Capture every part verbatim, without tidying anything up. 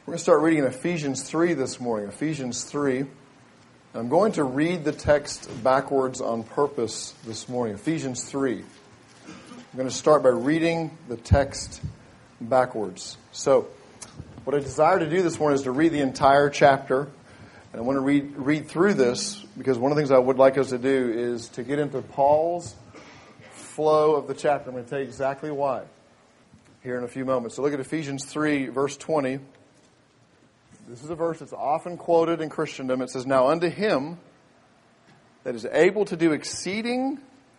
We're going to start reading in Ephesians three this morning. Ephesians three. I'm going to read the text backwards on purpose this morning. Ephesians three. I'm going to start by reading the text backwards. So, what I desire to do this morning is to read the entire chapter. And I want to read, read through this because one of the things I would like us to do is to get into Paul's flow of the chapter. I'm going to tell you exactly why here in a few moments. So look at Ephesians three, verse twenty. This is a verse that's often quoted in Christendom. It says, "Now unto him that is able to do exceeding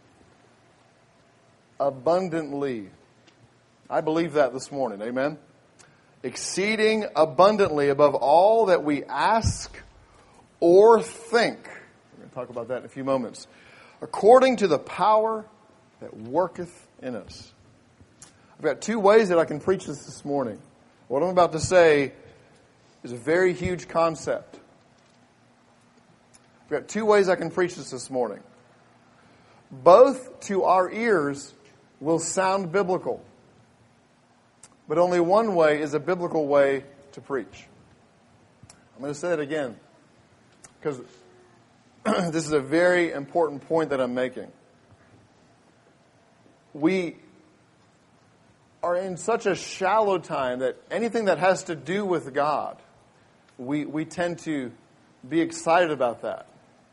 abundantly." I believe that this morning. Amen? Exceeding abundantly above all that we ask or think. We're going to talk about that in a few moments. According to the power that worketh in us. I've got two ways that I can preach this this morning. What I'm about to say is a very huge concept. I've got two ways I can preach this this morning. Both to our ears will sound biblical. But only one way is a biblical way to preach. I'm going to say it again because this is a very important point that I'm making. We are in such a shallow time that anything that has to do with God, we, we tend to be excited about that.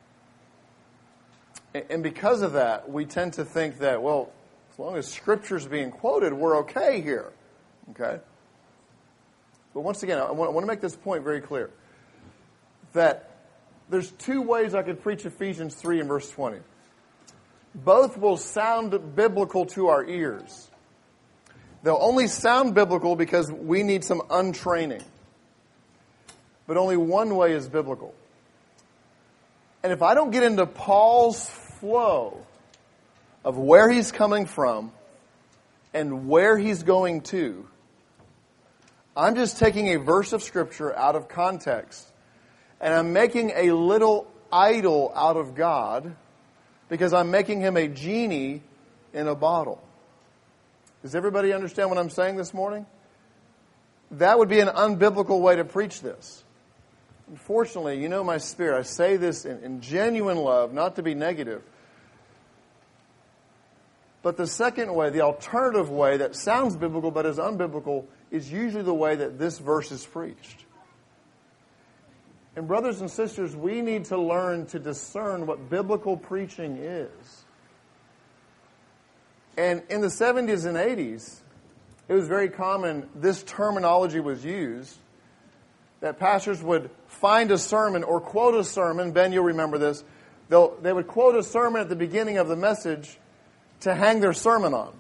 And because of that, we tend to think that, well, as long as Scripture's being quoted, we're okay here. Okay? But once again, I want, I want to make this point very clear. That there's two ways I could preach Ephesians three and verse twenty. Both will sound biblical to our ears. They'll only sound biblical because we need some untraining. But only one way is biblical. And if I don't get into Paul's flow of where he's coming from and where he's going to, I'm just taking a verse of Scripture out of context and I'm making a little idol out of God because I'm making him a genie in a bottle. Does everybody understand what I'm saying this morning? That would be an unbiblical way to preach this. Unfortunately, you know my spirit. I say this in, in genuine love, not to be negative. But the second way, the alternative way that sounds biblical but is unbiblical, is usually the way that this verse is preached. And brothers and sisters, we need to learn to discern what biblical preaching is. And in the seventies and eighties, it was very common, this terminology was used, that pastors would find a sermon or quote a sermon. Ben, you'll remember this. They'll, they would quote a sermon at the beginning of the message to hang their sermon on.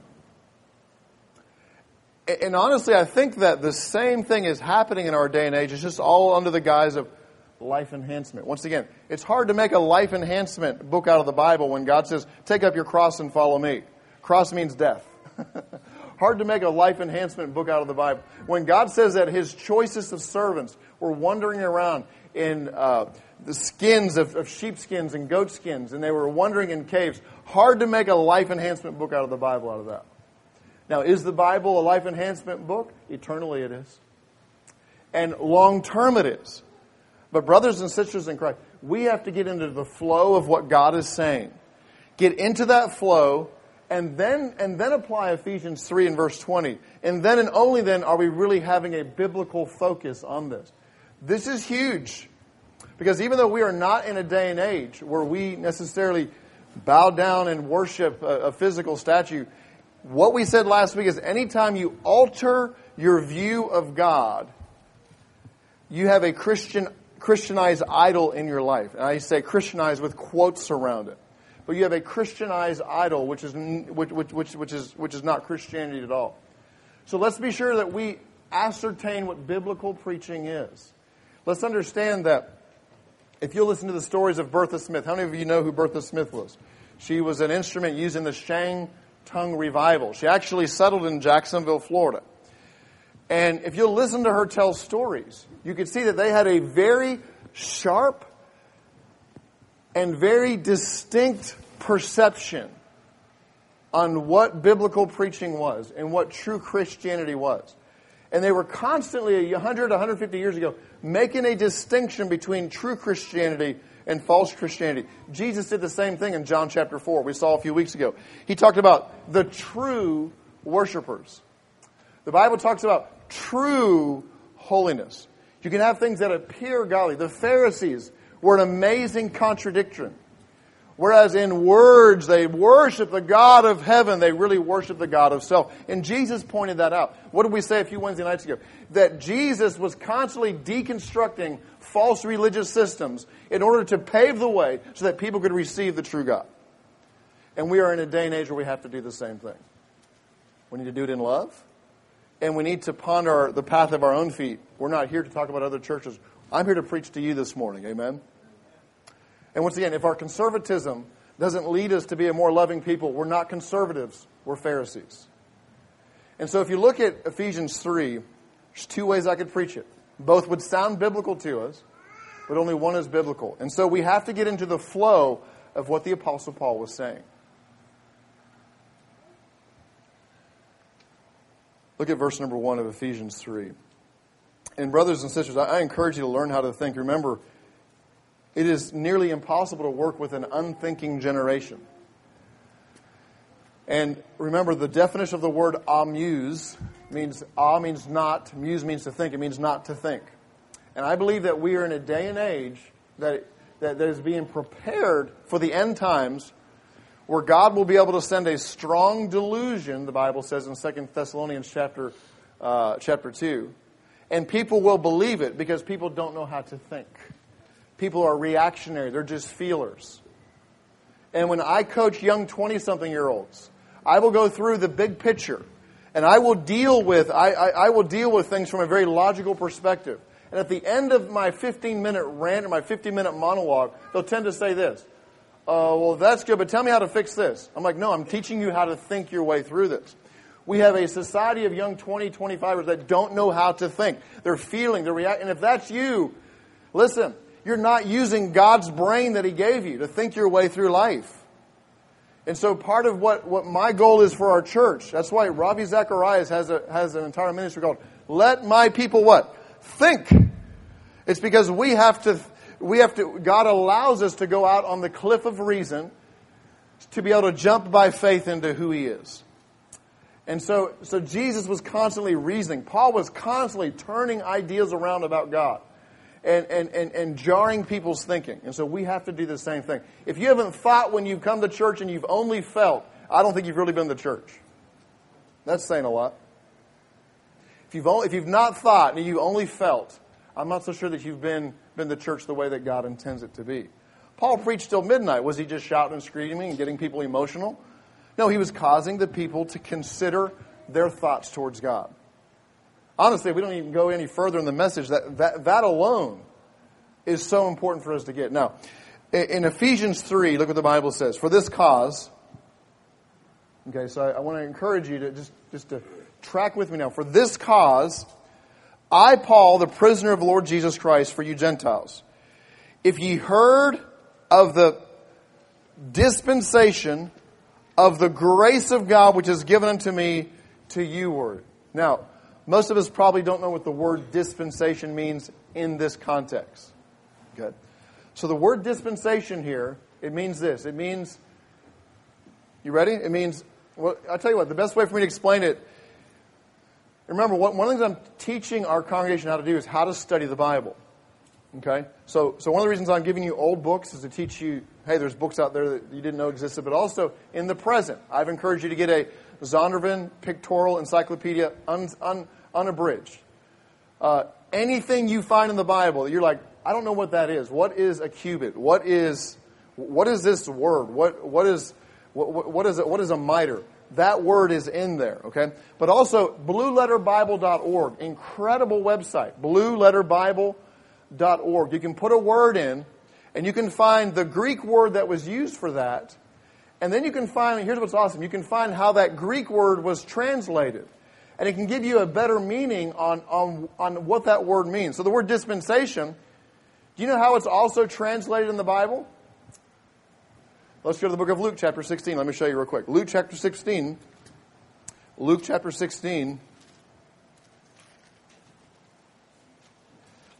And honestly, I think that the same thing is happening in our day and age. It's just all under the guise of life enhancement. Once again, it's hard to make a life enhancement book out of the Bible when God says, take up your cross and follow me. Cross means death. Hard to make a life enhancement book out of the Bible. When God says that his choicest of servants were wandering around in uh, the skins of, of sheepskins and goat skins, and they were wandering in caves, hard to make a life enhancement book out of the Bible out of that. Now, is the Bible a life enhancement book? Eternally it is. And long term it is. But brothers and sisters in Christ, we have to get into the flow of what God is saying. Get into that flow. And then and then apply Ephesians three and verse twenty. And then and only then are we really having a biblical focus on this. This is huge. Because even though we are not in a day and age where we necessarily bow down and worship a, a physical statue, what we said last week is anytime you alter your view of God, you have a Christian Christianized idol in your life. And I say Christianized with quotes around it. But you have a Christianized idol, which is which, which, which, which is which is not Christianity at all. So let's be sure that we ascertain what biblical preaching is. Let's understand that if you listen to the stories of Bertha Smith, how many of you know who Bertha Smith was? She was an instrument used in the Shantung revival. She actually settled in Jacksonville, Florida. And if you'll listen to her tell stories, you can see that they had a very sharp and very distinct perception on what biblical preaching was and what true Christianity was. And they were constantly, one hundred, one hundred fifty years ago, making a distinction between true Christianity and false Christianity. Jesus did the same thing in John chapter four. We saw a few weeks ago. He talked about the true worshipers. The Bible talks about true holiness. You can have things that appear godly. The Pharisees were an amazing contradiction. Whereas in words, they worship the God of heaven, they really worship the God of self. And Jesus pointed that out. What did we say a few Wednesday nights ago? That Jesus was constantly deconstructing false religious systems in order to pave the way so that people could receive the true God. And we are in a day and age where we have to do the same thing. We need to do it in love. And we need to ponder the path of our own feet. We're not here to talk about other churches. I'm here to preach to you this morning. Amen? And once again, if our conservatism doesn't lead us to be a more loving people, we're not conservatives, we're Pharisees. And so if you look at Ephesians three, there's two ways I could preach it. Both would sound biblical to us, but only one is biblical. And so we have to get into the flow of what the Apostle Paul was saying. Look at verse number one of Ephesians three. And brothers and sisters, I encourage you to learn how to think. Remember, it is nearly impossible to work with an unthinking generation. And remember, the definition of the word amuse means, ah means not, muse means to think, it means not to think. And I believe that we are in a day and age that, that, that is being prepared for the end times, where God will be able to send a strong delusion, the Bible says in Second Thessalonians chapter, uh, chapter two. And people will believe it because people don't know how to think. People are reactionary. They're just feelers. And when I coach young twenty-something-year-olds, I will go through the big picture. And I will deal with I, I, I will deal with things from a very logical perspective. And at the end of my fifteen-minute rant or my fifteen-minute monologue, they'll tend to say this. Oh, well, that's good, but tell me how to fix this. I'm like, no, I'm teaching you how to think your way through this. We have a society of young twenty, twenty-fivers that don't know how to think. They're feeling, they're reacting. And if that's you, listen, you're not using God's brain that He gave you to think your way through life. And so part of what, what my goal is for our church, that's why Ravi Zacharias has a has an entire ministry called Let My People What? Think. It's because we have to, we have to, God allows us to go out on the cliff of reason to be able to jump by faith into who He is. And so, so Jesus was constantly reasoning. Paul was constantly turning ideas around about God. And, and, and, and jarring people's thinking. And so we have to do the same thing. If you haven't thought when you've come to church and you've only felt, I don't think you've really been to church. That's saying a lot. If you've, only, if you've not thought and you only felt, I'm not so sure that you've been, been to church the way that God intends it to be. Paul preached till midnight. Was he just shouting and screaming and getting people emotional? No, he was causing the people to consider their thoughts towards God. Honestly, we don't even go any further in the message. That, that that alone is so important for us to get. Now, in Ephesians three, look what the Bible says. For this cause, okay, so I, I want to encourage you to just, just to track with me now. For this cause, I, Paul, the prisoner of the Lord Jesus Christ, for you Gentiles, if ye heard of the dispensation of the grace of God which is given unto me to you word. Now, most of us probably don't know what the word dispensation means in this context. Good. So the word dispensation here, it means this. It means, you ready? It means, well, I'll tell you what, the best way for me to explain it, remember, one of the things I'm teaching our congregation how to do is how to study the Bible. Okay? So, so one of the reasons I'm giving you old books is to teach you, hey, there's books out there that you didn't know existed, but also in the present. I've encouraged you to get a Zondervan Pictorial Encyclopedia un, un, unabridged. Uh, anything you find in the Bible, you're like, I don't know what that is. What is a cubit? What is what is this word? What what is what, what is it? What is a mitre? That word is in there, okay? But also blue letter bible dot org, incredible website, blue letter bible dot org. You can put a word in, and you can find the Greek word that was used for that. And then you can find, here's what's awesome, you can find how that Greek word was translated. And it can give you a better meaning on, on, on what that word means. So the word dispensation, do you know how it's also translated in the Bible? Let's go to the book of Luke chapter sixteen. Let me show you real quick. Luke chapter sixteen. Luke chapter sixteen.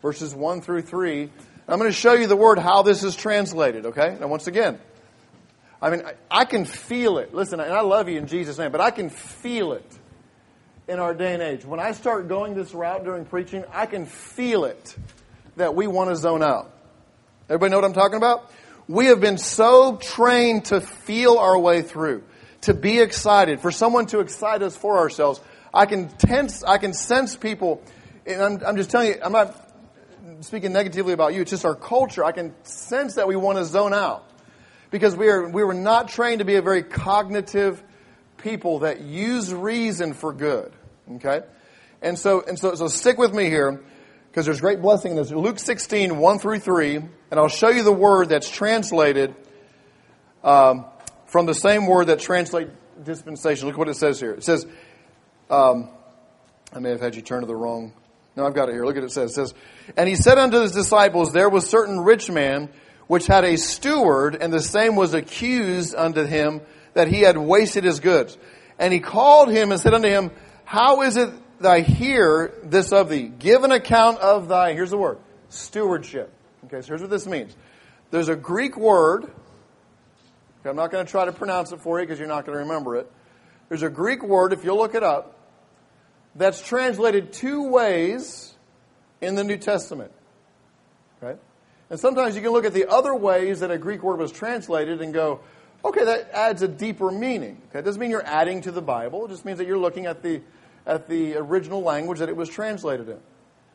verses one through three. I'm going to show you the word, how this is translated, okay? Now, once again, I mean, I, I can feel it. Listen, and I love you in Jesus' name, but I can feel it in our day and age. When I start going this route during preaching, I can feel it that we want to zone out. Everybody know what I'm talking about? We have been so trained to feel our way through, to be excited, for someone to excite us for ourselves. I can tense, I can sense people, and I'm, I'm just telling you, I'm not speaking negatively about you. It's just our culture. I can sense that we want to zone out because we are we were not trained to be a very cognitive people that use reason for good. Okay, and so and so so stick with me here because there's great blessing in this. Luke sixteen, one through three, and I'll show you the word that's translated um, from the same word that translates dispensation. Look what it says here. It says, um, I may have had you turn to the wrong. No, I've got it here. Look at it. It says, it says, and he said unto his disciples, there was certain rich man which had a steward, and the same was accused unto him that he had wasted his goods. And he called him and said unto him, how is it that I hear this of thee? Give an account of thy, here's the word, stewardship. Okay, so here's what this means. There's a Greek word. Okay, I'm not going to try to pronounce it for you because you're not going to remember it. There's a Greek word, if you'll look it up, that's translated two ways in the New Testament. Okay? And sometimes you can look at the other ways that a Greek word was translated and go, okay, that adds a deeper meaning. Okay? It doesn't mean you're adding to the Bible. It just means that you're looking at the at the original language that it was translated in.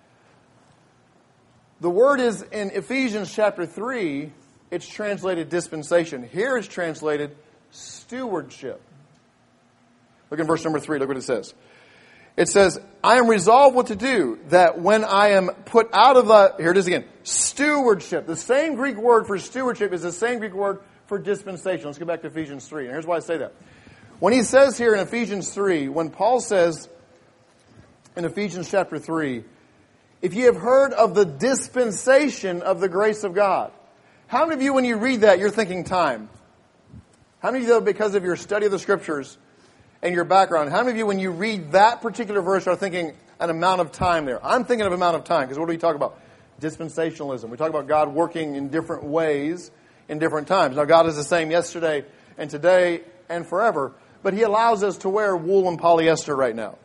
The word is in Ephesians chapter three, it's translated dispensation. Here it's translated stewardship. Look in verse number three. Look what it says. It says, I am resolved what to do, that when I am put out of the, here it is again, stewardship. The same Greek word for stewardship is the same Greek word for dispensation. Let's go back to Ephesians three. And here's why I say that. When he says here in Ephesians three, when Paul says in Ephesians chapter three, if you have heard of the dispensation of the grace of God. How many of you, when you read that, you're thinking time? How many of you, because of your study of the Scriptures and your background, how many of you, when you read that particular verse, are thinking an amount of time there? I'm thinking of amount of time, because what do we talk about? Dispensationalism. We talk about God working in different ways in different times. Now, God is the same yesterday and today and forever, but He allows us to wear wool and polyester right now.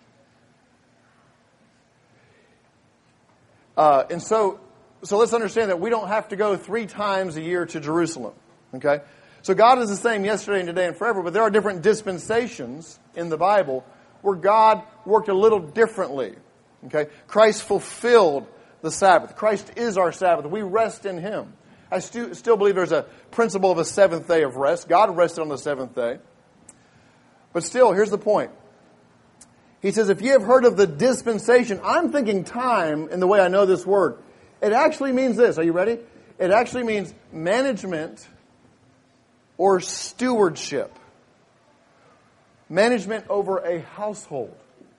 Uh, and so, so let's understand that we don't have to go three times a year to Jerusalem. Okay? So God is the same yesterday and today and forever, but there are different dispensations in the Bible where God worked a little differently. Okay? Christ fulfilled the Sabbath. Christ is our Sabbath. We rest in Him. I stu- still believe there's a principle of a seventh day of rest. God rested on the seventh day. But still, here's the point. He says, if you have heard of the dispensation, I'm thinking time in the way I know this word. It actually means this. Are you ready? It actually means management or stewardship. Management over a household.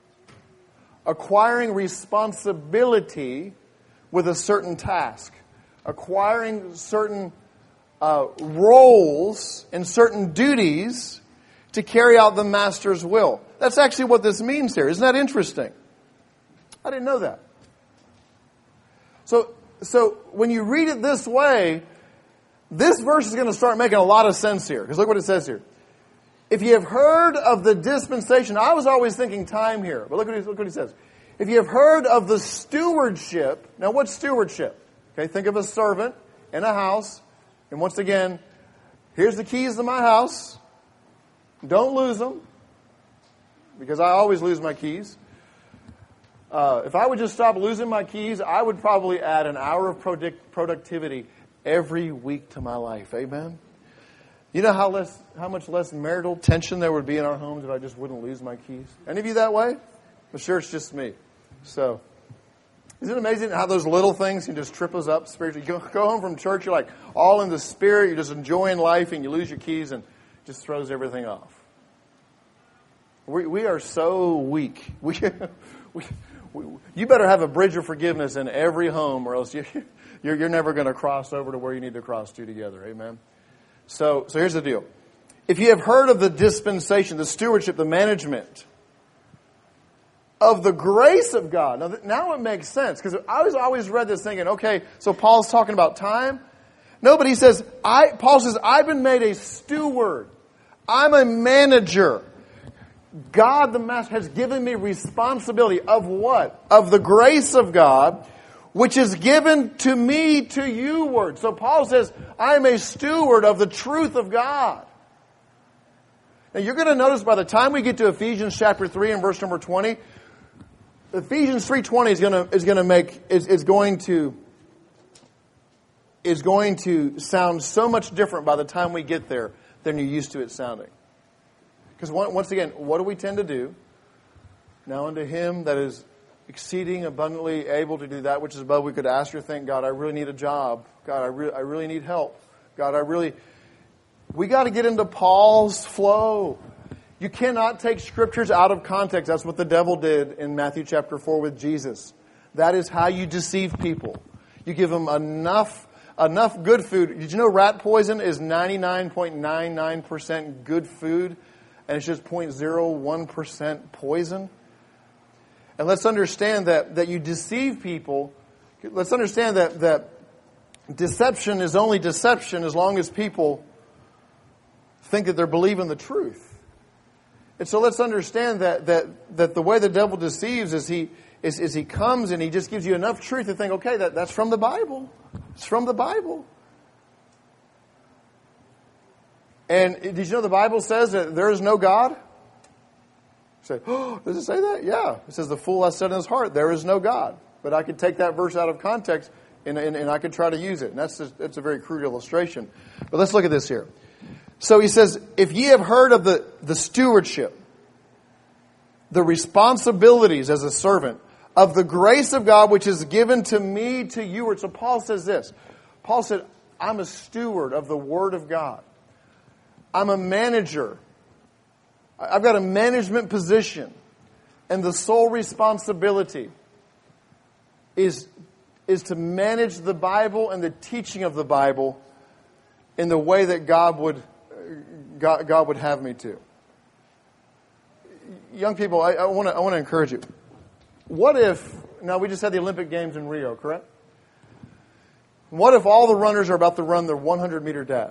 Acquiring responsibility with a certain task. Acquiring certain uh, roles and certain duties to carry out the master's will. That's actually what this means here. Isn't that interesting? I didn't know that. So, so when you read it this way, this verse is going to start making a lot of sense here. Because look what it says here. If you have heard of the dispensation, I was always thinking time here. But look what he, look what he says. If you have heard of the stewardship. Now what's stewardship? Okay, think of a servant in a house. And once again, here's the keys to my house. Don't lose them. Because I always lose my keys. Uh, if I would just stop losing my keys, I would probably add an hour of product, productivity every week to my life. Amen? You know how less, how much less marital tension there would be in our homes if I just wouldn't lose my keys? Any of you that way? I'm sure it's just me. So, isn't it amazing how those little things can just trip us up spiritually? You go, go home from church, you're like all in the spirit, you're just enjoying life, and you lose your keys and it just throws everything off. We, we are so weak. We, we, we, you better have a bridge of forgiveness in every home, or else you, you're, you're never going to cross over to where you need to cross to together. Amen? So, so here's the deal. If you have heard of the dispensation, the stewardship, the management of the grace of God. Now, now it makes sense, because I was always read this thinking, okay, so Paul's talking about time. No, but he says, I, Paul says, I've been made a steward. I'm a manager. God the Master has given me responsibility of what? Of the grace of God, which is given to me to you word. So Paul says, I'm a steward of the truth of God. Now you're going to notice by the time we get to Ephesians chapter three and verse number twenty, Ephesians three twenty is going to is going to make is, is going to is going to sound so much different by the time we get there than you're used to it sounding. Because once again, what do we tend to do? Now unto him that is exceeding abundantly able to do that which is above we could ask or think, God, I really need a job. God, I really I really need help. God, I really we got to get into Paul's flow. You cannot take scriptures out of context. That's what the devil did in Matthew chapter four with Jesus. That is how you deceive people. You give them enough enough good food. Did you know rat poison is ninety-nine point nine nine percent good food, and it's just zero point zero one percent poison? And let's understand that, that you deceive people. Let's understand that, that deception is only deception as long as people think that they're believing the truth. And so let's understand that that, that the way the devil deceives is he is, is he comes and he just gives you enough truth to think, okay, that, that's from the Bible. It's from the Bible. And did you know the Bible says that there is no God? Say, oh, does it say that? Yeah. It says the fool has said in his heart, there is no God. But I could take that verse out of context and, and, and I could try to use it. And that's just, that's a very crude illustration. But let's look at this here. So he says, if ye have heard of the, the stewardship, the responsibilities as a servant of the grace of God which is given to me to you. So Paul says this. Paul said, I'm a steward of the Word of God. I'm a manager. I've got a management position. And the sole responsibility is, is to manage the Bible and the teaching of the Bible in the way that God would God, God would have me to. Young people, I, I want to I want to encourage you. What if, now we just had the Olympic Games in Rio, correct? What if all the runners are about to run the hundred meter dash?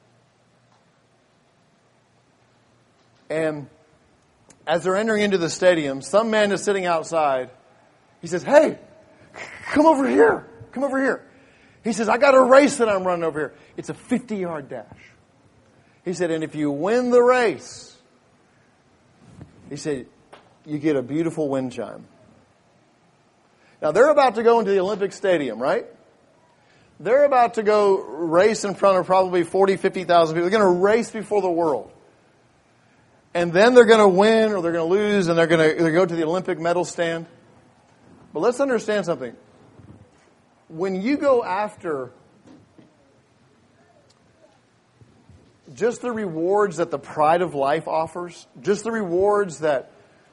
And as they're entering into the stadium, some man is sitting outside. He says, hey, come over here. Come over here. He says, I got a race that I'm running over here. It's a fifty-yard dash. He said, and if you win the race, he said, you get a beautiful wind chime. Now, they're about to go into the Olympic Stadium, right? They're about to go race in front of probably forty, fifty thousand people. They're going to race before the world. And then they're going to win or they're going to lose and they're going to, they're going to go to the Olympic medal stand. But let's understand something. When you go after just the rewards that the pride of life offers, just the rewards that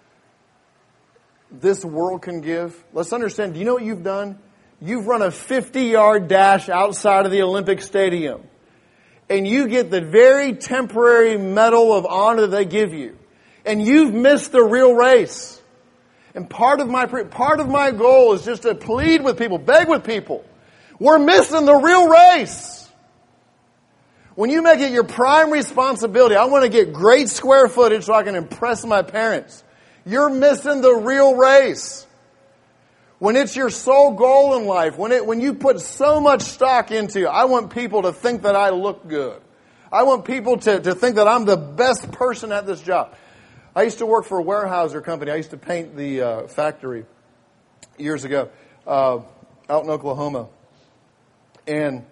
this world can give, let's understand, do you know what you've done? You've run a fifty-yard dash outside of the Olympic Stadium. And you get the very temporary medal of honor that they give you. And you've missed the real race. And part of my part of my goal is just to plead with people, beg with people. We're missing the real race. When you make it your prime responsibility, I want to get great square footage so I can impress my parents. You're missing the real race. When it's your sole goal in life, when it when you put so much stock into, I want people to think that I look good. I want people to, to think that I'm the best person at this job. I used to work for a Weyerhaeuser company. I used to paint the uh, factory years ago uh, out in Oklahoma. And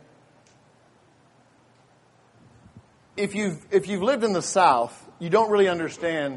if you've if you've lived in the South, you don't really understand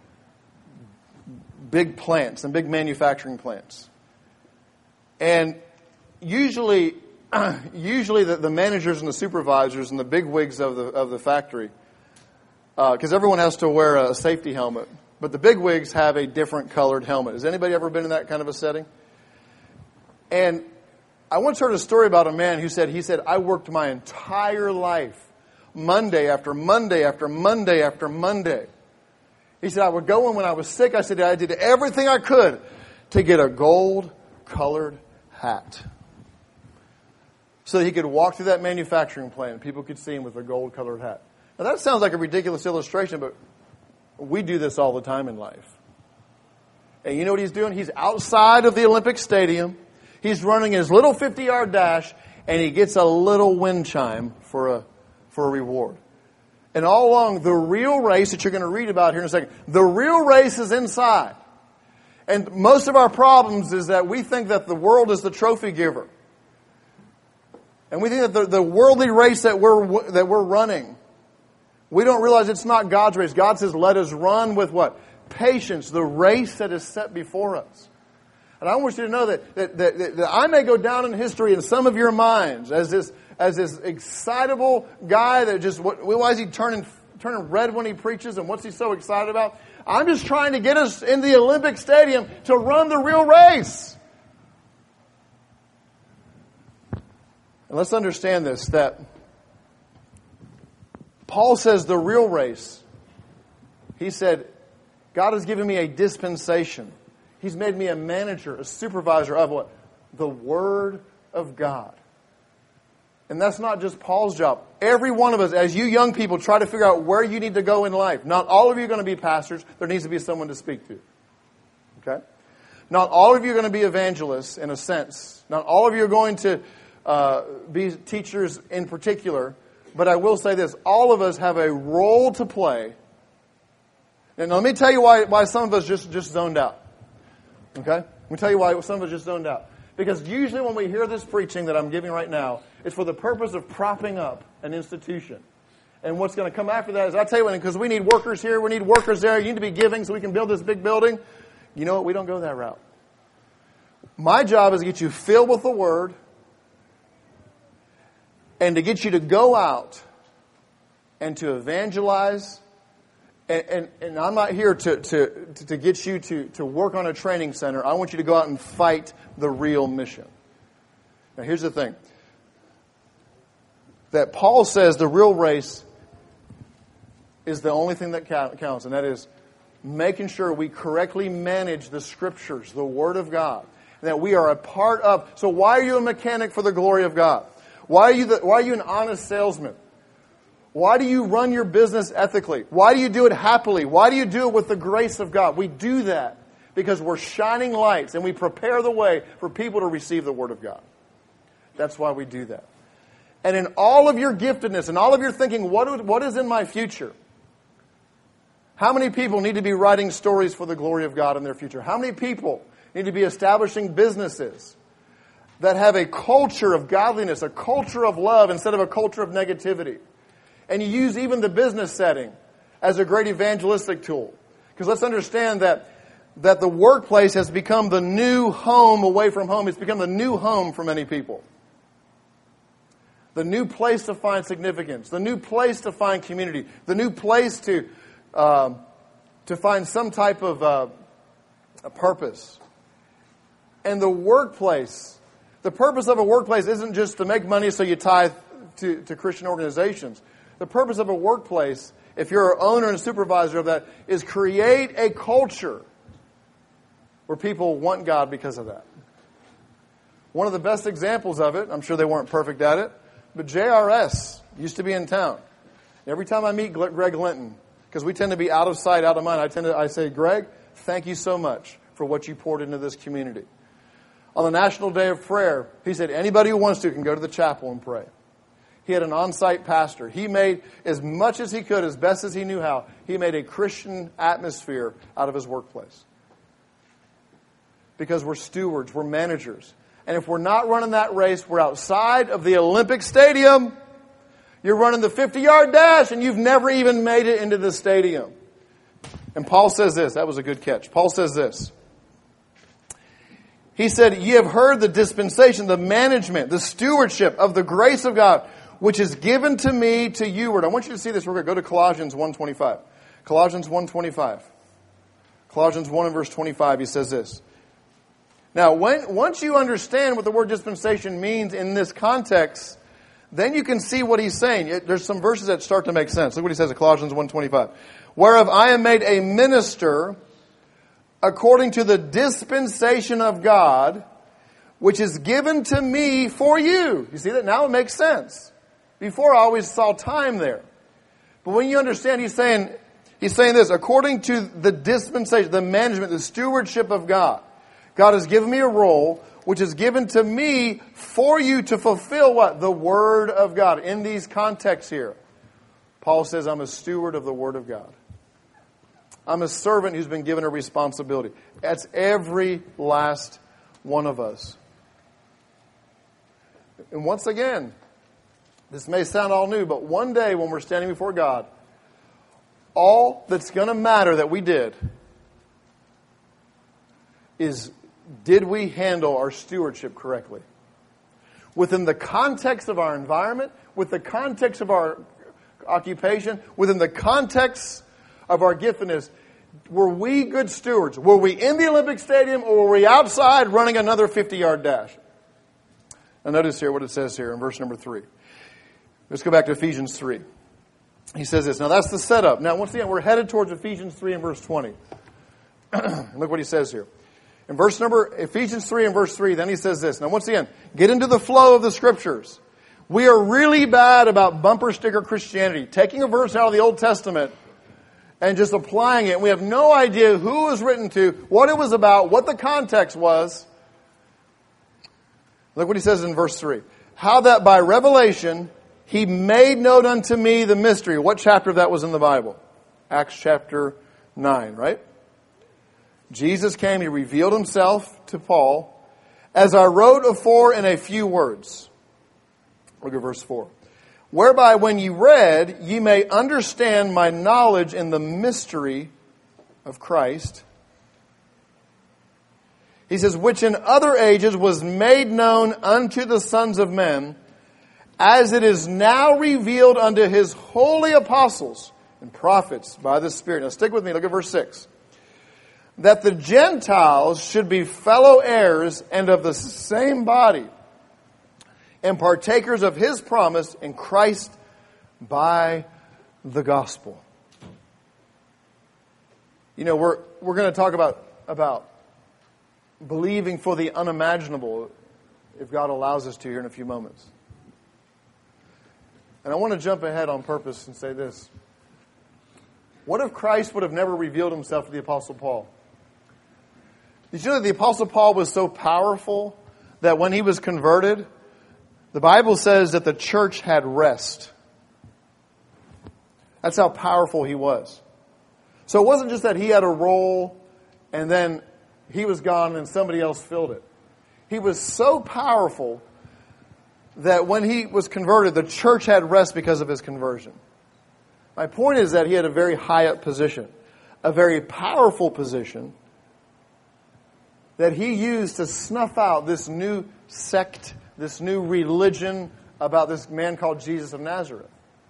big plants and big manufacturing plants. And usually, usually the, the managers and the supervisors and the big wigs of the of the factory, because uh, everyone has to wear a safety helmet, but the big wigs have a different colored helmet. Has anybody ever been in that kind of a setting? And I once heard a story about a man who said, he said, I worked my entire life, Monday after Monday after Monday after Monday. He said, I would go in when I was sick. I said, I did everything I could to get a gold-colored hat. So that he could walk through that manufacturing plant and people could see him with a gold-colored hat. Now that sounds like a ridiculous illustration, but we do this all the time in life. And you know what he's doing? He's outside of the Olympic Stadium. He's running his little fifty-yard dash, and he gets a little wind chime for a for a reward. And all along, the real race that you're going to read about here in a second, the real race is inside. And most of our problems is that we think that the world is the trophy giver. And we think that the, the worldly race that we're that we're running, we don't realize it's not God's race. God says, let us run with what? Patience, the race that is set before us. And I want you to know that, that, that, that I may go down in history in some of your minds as this as this excitable guy that just, what, why is he turning, turning red when he preaches and what's he so excited about? I'm just trying to get us in the Olympic Stadium to run the real race. And let's understand this, that Paul says the real race, he said, God has given me a dispensation. He's made me a manager, a supervisor of what? The Word of God. And that's not just Paul's job. Every one of us, as you young people, try to figure out where you need to go in life. Not all of you are going to be pastors. There needs to be someone to speak to. Okay? Not all of you are going to be evangelists, in a sense. Not all of you are going to uh, be teachers in particular. But I will say this. All of us have a role to play. And let me tell you why, why some of us just, just zoned out. Okay? Let me tell you why some of us just zoned out. Because usually when we hear this preaching that I'm giving right now, it's for the purpose of propping up an institution. And what's going to come after that is, I'll tell you what, because we need workers here, we need workers there, you need to be giving so we can build this big building. You know what? We don't go that route. My job is to get you filled with the Word and to get you to go out and to evangelize. And, and, and I'm not here to, to, to get you to, to work on a training center. I want you to go out and fight the real mission. Now here's the thing. That Paul says the real race is the only thing that counts. And that is making sure we correctly manage the Scriptures, the Word of God. And that we are a part of. So why are you a mechanic for the glory of God? Why are you, the, why are you an honest salesman? Why do you run your business ethically? Why do you do it happily? Why do you do it with the grace of God? We do that because we're shining lights and we prepare the way for people to receive the Word of God. That's why we do that. And in all of your giftedness and all of your thinking, what, what is in my future? How many people need to be writing stories for the glory of God in their future? How many people need to be establishing businesses that have a culture of godliness, a culture of love instead of a culture of negativity? And you use even the business setting as a great evangelistic tool. Because let's understand that, that the workplace has become the new home away from home. It's become the new home for many people. The new place to find significance. The new place to find community. The new place to, uh, to find some type of uh, a purpose. And the workplace, the purpose of a workplace isn't just to make money so you tithe to, to Christian organizations. The purpose of a workplace, if you're an owner and supervisor of that, is create a culture where people want God because of that. One of the best examples of it, I'm sure they weren't perfect at it, but J R S used to be in town. Every time I meet Greg Linton, because we tend to be out of sight, out of mind, I tend to I say, Greg, thank you so much for what you poured into this community. On the National Day of Prayer, he said, anybody who wants to can go to the chapel and pray. He had an on-site pastor. He made, as much as he could, as best as he knew how, he made a Christian atmosphere out of his workplace. Because we're stewards, we're managers. And if we're not running that race, we're outside of the Olympic Stadium. You're running the fifty-yard dash, and you've never even made it into the stadium. And Paul says this. That was a good catch. Paul says this. He said, ye have heard the dispensation, the management, the stewardship of the grace of God, which is given to me to you. I want you to see this. We're going to go to Colossians one twenty-five. Colossians one twenty-five. Colossians one and verse twenty-five, he says this. Now, when, once you understand what the word dispensation means in this context, then you can see what he's saying. There's some verses that start to make sense. Look what he says in Colossians one twenty-five. whereof I am made a minister according to the dispensation of God, which is given to me for you. You see that? Now it makes sense. Before I always saw time there. But when you understand, he's saying, he's saying this, according to the dispensation, the management, the stewardship of God. God has given me a role which is given to me for you to fulfill what? The Word of God. In these contexts here, Paul says, I'm a steward of the Word of God. I'm a servant who's been given a responsibility. That's every last one of us. And once again, this may sound all new, but one day when we're standing before God, all that's going to matter that we did is, did we handle our stewardship correctly? Within the context of our environment, with the context of our occupation, within the context of our giftedness, were we good stewards? Were we in the Olympic Stadium or were we outside running another fifty-yard dash? Now notice here what it says here in verse number three. Let's go back to Ephesians three. He says this. Now that's the setup. Now once again, we're headed towards Ephesians three and verse twenty. Look what he says here. In verse number, Ephesians three and verse three, then he says this. Now once again, get into the flow of the Scriptures. We are really bad about bumper sticker Christianity. Taking a verse out of the Old Testament and just applying it. We have no idea who it was written to, what it was about, what the context was. Look what he says in verse three. How that by revelation he made known unto me the mystery. What chapter of that was in the Bible? Acts chapter nine, right? Jesus came, he revealed himself to Paul, as I wrote afore in a few words. Look at verse four. Whereby when ye read, ye may understand my knowledge in the mystery of Christ. He says, which in other ages was made known unto the sons of men, as it is now revealed unto his holy apostles and prophets by the Spirit. Now stick with me, look at verse six. That the Gentiles should be fellow heirs and of the same body, and partakers of his promise in Christ by the gospel. You know, we're we're going to talk about about believing for the unimaginable, if God allows us to, here in a few moments. And I want to jump ahead on purpose and say this. What if Christ would have never revealed himself to the Apostle Paul? Did you know that the Apostle Paul was so powerful that when he was converted, the Bible says that the church had rest. That's how powerful he was. So it wasn't just that he had a role and then he was gone and somebody else filled it. He was so powerful that when he was converted, the church had rest because of his conversion. My point is that he had a very high up position, a very powerful position that he used to snuff out this new sect, this new religion about this man called Jesus of Nazareth.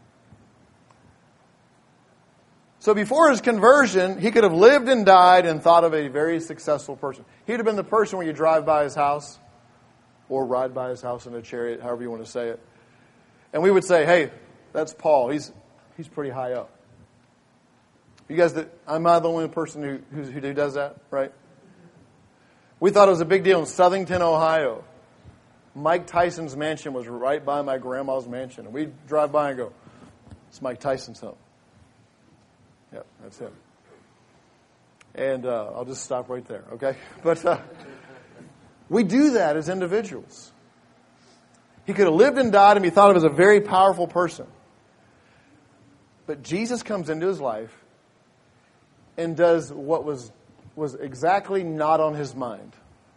So before his conversion, he could have lived and died and thought of a very successful person. He'd have been the person where you drive by his house or ride by his house in a chariot, however you want to say it. And we would say, hey, that's Paul. He's he's pretty high up. You guys, I'm not the only person who, who, who does that, right? We thought it was a big deal in Southington, Ohio. Mike Tyson's mansion was right by my grandma's mansion. And we'd drive by and go, it's Mike Tyson's home. Yep, that's him. And uh, I'll just stop right there, okay? But uh, we do that as individuals. He could have lived and died and be thought of as a very powerful person. But Jesus comes into his life and does what was was exactly not on his mind.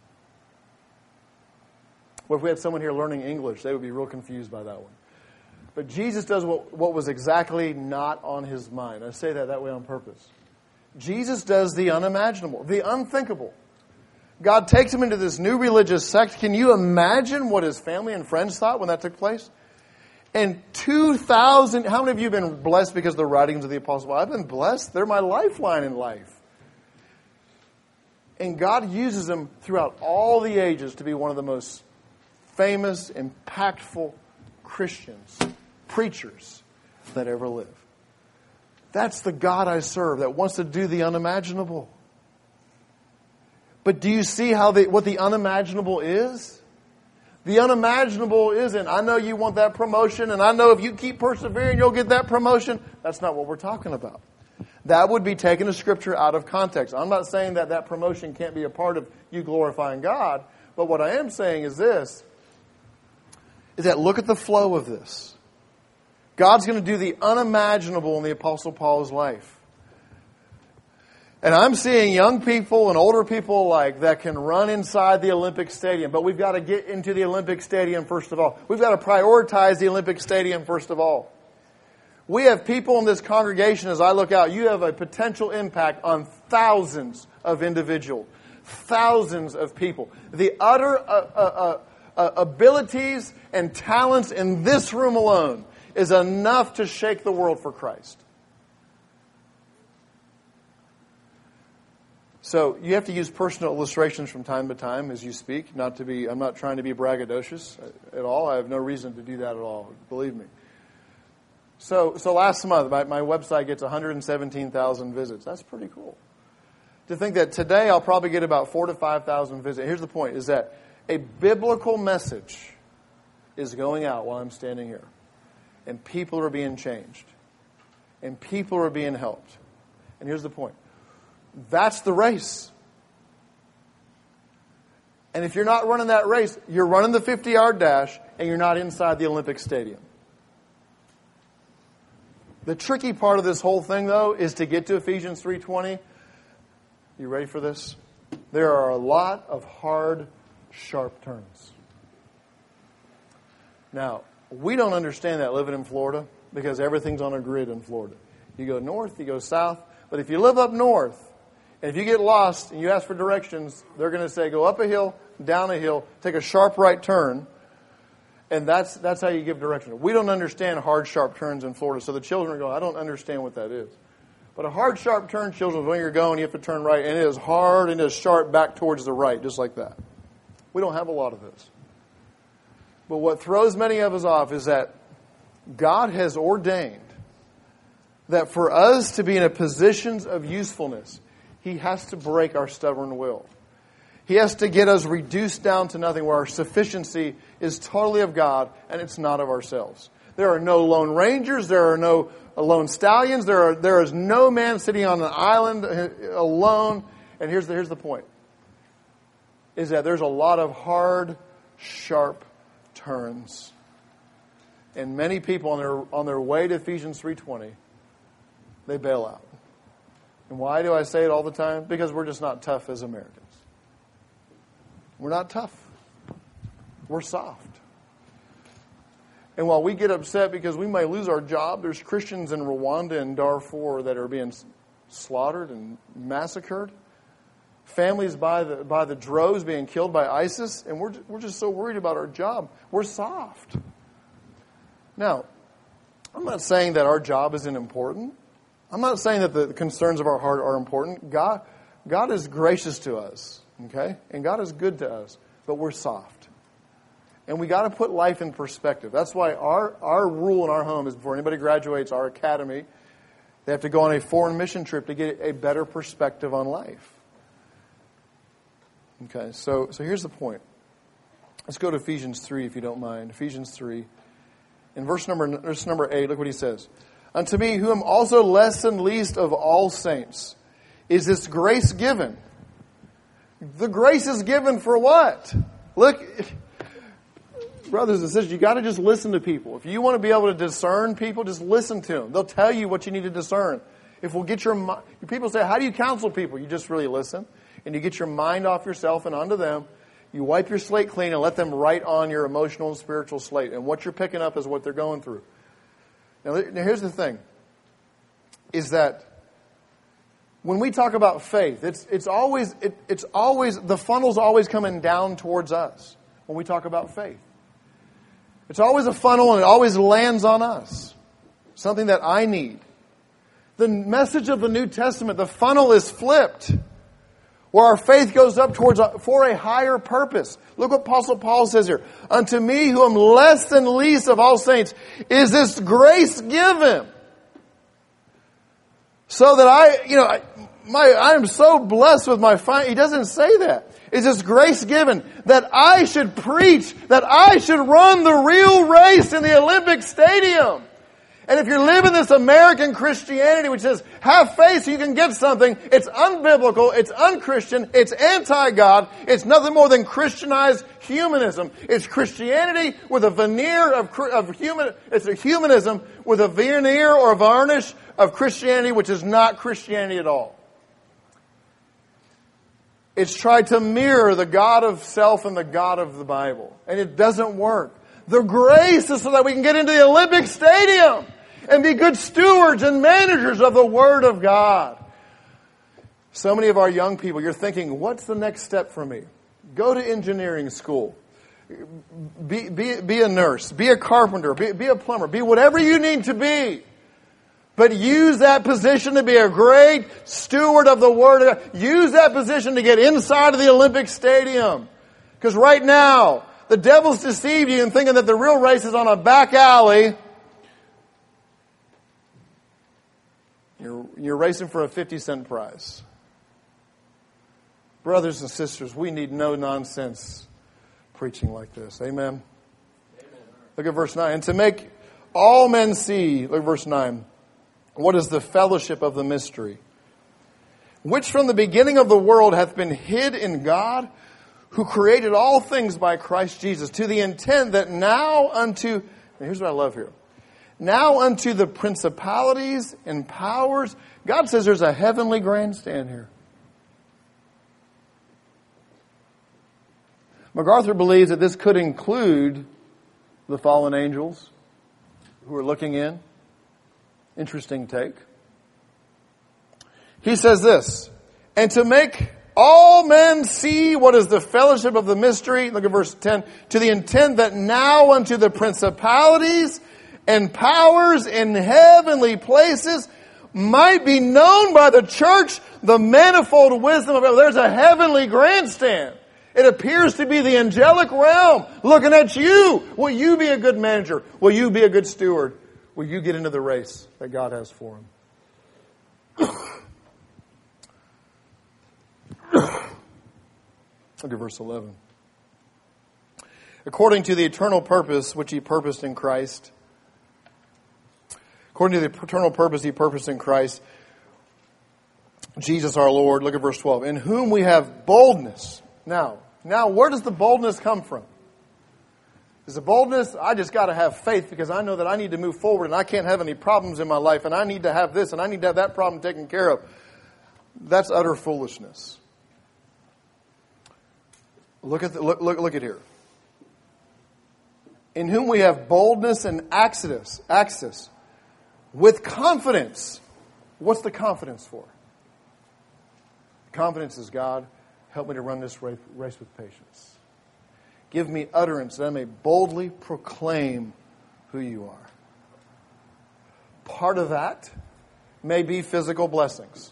Well, if we had someone here learning English, they would be real confused by that one. But Jesus does what, what was exactly not on his mind. I say that that way on purpose. Jesus does the unimaginable, the unthinkable. God takes him into this new religious sect. Can you imagine what his family and friends thought when that took place? And two thousand, how many of you have been blessed because of the writings of the Apostle Paul? I've been blessed. They're my lifeline in life. And God uses them throughout all the ages to be one of the most famous, impactful Christians, preachers that ever lived. That's the God I serve that wants to do the unimaginable. But do you see how the, what the unimaginable is? The unimaginable isn't, I know you want that promotion, and I know if you keep persevering, you'll get that promotion. That's not what we're talking about. That would be taking a scripture out of context. I'm not saying that that promotion can't be a part of you glorifying God, but what I am saying is this, is that look at the flow of this. God's going to do the unimaginable in the Apostle Paul's life. And I'm seeing young people and older people alike that can run inside the Olympic Stadium. But we've got to get into the Olympic Stadium first of all. We've got to prioritize the Olympic Stadium first of all. We have people in this congregation, as I look out, you have a potential impact on thousands of individuals. Thousands of people. The utter uh, uh, uh, abilities and talents in this room alone is enough to shake the world for Christ. So you have to use personal illustrations from time to time as you speak. Not to be, I'm not trying to be braggadocious at all. I have no reason to do that at all. Believe me. So, so last month, my, my website gets one hundred seventeen thousand visits. That's pretty cool. To think that today I'll probably get about four to five thousand visits. Here's the point: is that a biblical message is going out while I'm standing here, and people are being changed, and people are being helped. And here's the point. That's the race. And if you're not running that race, you're running the fifty-yard dash, and you're not inside the Olympic Stadium. The tricky part of this whole thing, though, is to get to Ephesians three twenty. You ready for this? There are a lot of hard, sharp turns. Now, we don't understand that living in Florida because everything's on a grid in Florida. You go north, you go south. But if you live up north, and if you get lost and you ask for directions, they're going to say, go up a hill, down a hill, take a sharp right turn. And that's that's how you give direction. We don't understand hard, sharp turns in Florida. So the children are going, I don't understand what that is. But a hard, sharp turn, children, when you're going, you have to turn right. And it is hard and it is sharp back towards the right, just like that. We don't have a lot of this. But what throws many of us off is that God has ordained that for us to be in a position of usefulness, He has to break our stubborn will. He has to get us reduced down to nothing, where our sufficiency is totally of God and it's not of ourselves. There are no lone rangers. There are no lone stallions. There are there is no man sitting on an island alone. And here's the, here's the point, is that there's a lot of hard, sharp turns. And many people on their on their way to Ephesians three twenty, they bail out. And why do I say it all the time? Because we're just not tough as Americans. We're not tough. We're soft. And while we get upset because we may lose our job, there's Christians in Rwanda and Darfur that are being slaughtered and massacred. Families by the by the droves being killed by ISIS, and we're we're just so worried about our job. We're soft. Now, I'm not saying that our job isn't important. I'm not saying that the concerns of our heart are important. God, God is gracious to us, okay? And God is good to us, but we're soft. And we got to put life in perspective. That's why our, our rule in our home is before anybody graduates our academy, they have to go on a foreign mission trip to get a better perspective on life. Okay, so so here's the point. Let's go to Ephesians three, if you don't mind. Ephesians three. In verse number, verse number eight, look what he says. Unto me, who am also less and least of all saints, is this grace given. The grace is given for what? Look, brothers and sisters, you got to just listen to people. If you want to be able to discern people, just listen to them. They'll tell you what you need to discern. If we'll get your mind, people say, how do you counsel people? You just really listen, and you get your mind off yourself and onto them. You wipe your slate clean and let them write on your emotional and spiritual slate. And what you're picking up is what they're going through. Now, here's the thing, is that when we talk about faith, it's it's always it, it's always the funnel's always coming down towards us when we talk about faith. It's always a funnel and it always lands on us. Something that I need. The message of the New Testament, the funnel is flipped, where our faith goes up towards a, for a higher purpose. Look what Apostle Paul says here. Unto me, who am less than least of all saints, is this grace given. So that I, you know, I, my, I am so blessed with my fin-. He doesn't say that. It's just grace given that I should preach, that I should run the real race in the Olympic Stadium. And if you're living this American Christianity which says, have faith so you can get something, it's unbiblical, it's unchristian, it's anti-God, it's nothing more than Christianized humanism. It's Christianity with a veneer of, of human, it's a humanism with a veneer or a varnish of Christianity which is not Christianity at all. It's tried to mirror the God of self and the God of the Bible. And it doesn't work. The grace is so that we can get into the Olympic Stadium and be good stewards and managers of the Word of God. So many of our young people, you're thinking, what's the next step for me? Go to engineering school. Be, be, be a nurse. Be a carpenter. Be, be a plumber. Be whatever you need to be. But use that position to be a great steward of the Word of God. Use that position to get inside of the Olympic Stadium. Because right now, the devil's deceived you in thinking that the real race is on a back alley. You're, you're racing for a fifty cent prize. Brothers and sisters, we need no nonsense preaching like this. Amen? Amen. Look at verse nine. And to make all men see, look at verse nine. What is the fellowship of the mystery? Which from the beginning of the world hath been hid in God, who created all things by Christ Jesus, to the intent that now unto, here's what I love here. Now unto the principalities and powers. God says there's a heavenly grandstand here. MacArthur believes that this could include the fallen angels who are looking in. Interesting take. He says this, and to make all men see what is the fellowship of the mystery, look at verse ten, to the intent that now unto the principalities and powers in heavenly places might be known by the church the manifold wisdom of God. There's a heavenly grandstand. It appears to be the angelic realm looking at you. Will you be a good manager? Will you be a good steward? Will you get into the race that God has for him? Look at verse eleven. According to the eternal purpose which he purposed in Christ, according to the eternal purpose he purposed in Christ, Jesus our Lord, look at verse twelve, in whom we have boldness. Now, now where does the boldness come from? Is the boldness, I just got to have faith because I know that I need to move forward and I can't have any problems in my life and I need to have this and I need to have that problem taken care of. That's utter foolishness. Look at the, look, look look at here. In whom we have boldness and access, access with confidence. What's the confidence for? Confidence is, God, help me to run this race, race with patience. Give me utterance that I may boldly proclaim who you are. Part of that may be physical blessings.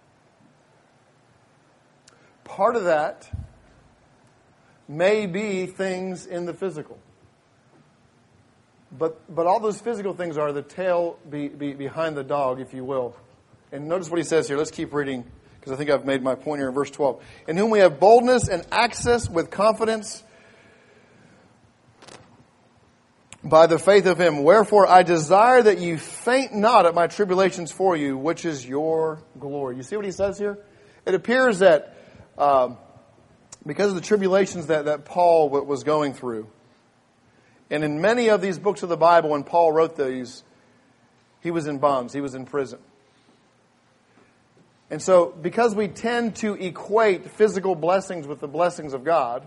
Part of that may be things in the physical. But but all those physical things are the tail be, be, behind the dog, if you will. And notice what he says here. Let's keep reading, because I think I've made my point here in verse twelve. In whom we have boldness and access with confidence by the faith of him. Wherefore I desire that you faint not at my tribulations for you, which is your glory. You see what he says here? It appears that um, because of the tribulations that, that Paul w- was going through, and in many of these books of the Bible, when Paul wrote these, he was in bonds, he was in prison. And so, because we tend to equate physical blessings with the blessings of God,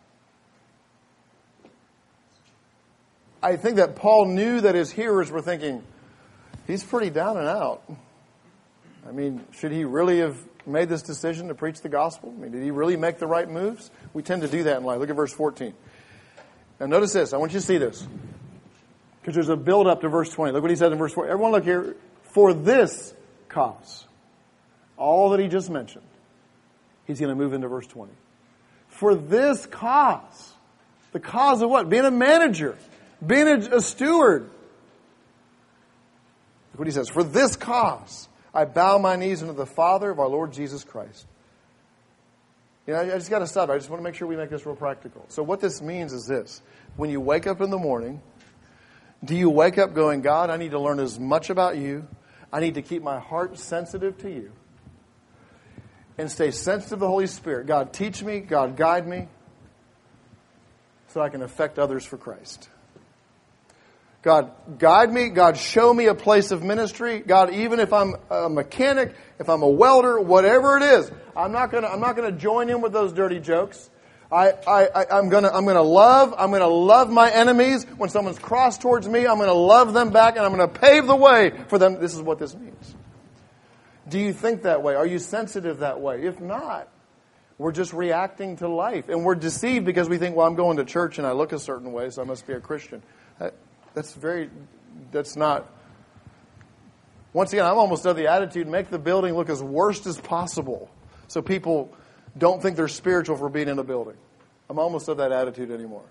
I think that Paul knew that his hearers were thinking, he's pretty down and out. I mean, should he really have made this decision to preach the gospel? I mean, did he really make the right moves? We tend to do that in life. Look at verse fourteen. Now notice this. I want you to see this. Because there's a build up to verse twenty. Look what he says in verse four. Everyone look here. For this cause. All that he just mentioned. He's going to move into verse twenty. For this cause. The cause of what? Being a manager. Being a, a steward. Look what he says. For this cause I bow my knees unto the Father of our Lord Jesus Christ. You know, I just got to stop. I just want to make sure we make this real practical. So what this means is this. When you wake up in the morning, do you wake up going, God, I need to learn as much about you. I need to keep my heart sensitive to you. And stay sensitive to the Holy Spirit. God, teach me. God, guide me. So I can affect others for Christ. God, guide me. God, show me a place of ministry. God, even if I'm a mechanic, if I'm a welder, whatever it is, I'm not gonna, I'm not gonna join in with those dirty jokes. I, I, I, I'm gonna, I'm gonna love, I'm gonna love my enemies. When someone's crossed towards me, I'm gonna love them back and I'm gonna pave the way for them. This is what this means. Do you think that way? Are you sensitive that way? If not, we're just reacting to life. And we're deceived because we think, well, I'm going to church and I look a certain way, so I must be a Christian. That, that's very, that's not. Once again, I'm almost of the attitude, make the building look as worst as possible so people don't think they're spiritual for being in the building. I'm almost of that attitude anymore.